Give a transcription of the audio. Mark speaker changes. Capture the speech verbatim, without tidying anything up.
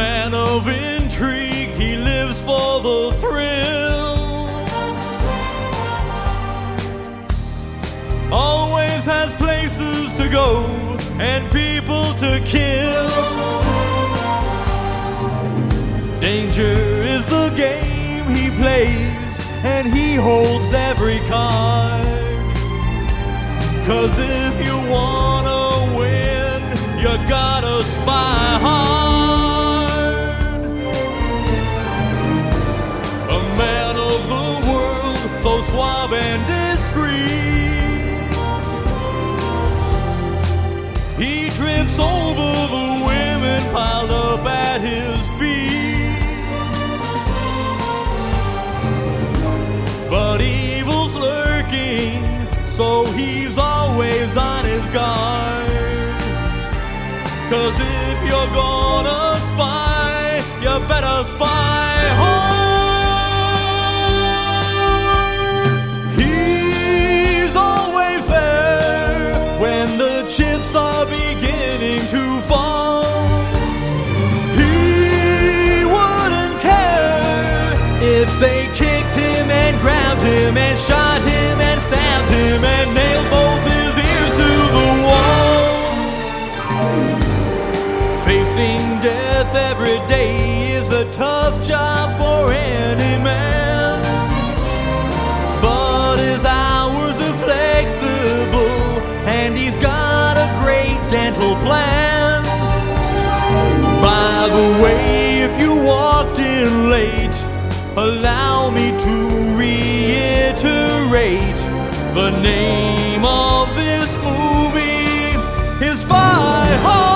Speaker 1: man of intrigue, he lives for the thrill. Always has places to go and people to kill. Danger is the game he plays, and he holds every card. 'Cause if you wanna win, you gotta spy hard. A man of the world, so suave and discreet, he trips over the women piled up at his feet. But evil's lurking, so he's always on his guard. 'Cause if you're gonna spy, you better spy hard. He's always there when the chips are beginning to fall. He wouldn't care if they kicked him and grabbed him and shot him and stabbed him and nailed both his ears to the wall. Facing death every day is a tough job for any man, but his hours are flexible and he's got a great dental plan. By the way, if you walked in late, allow me to reiterate the name of this movie is Spy Hard.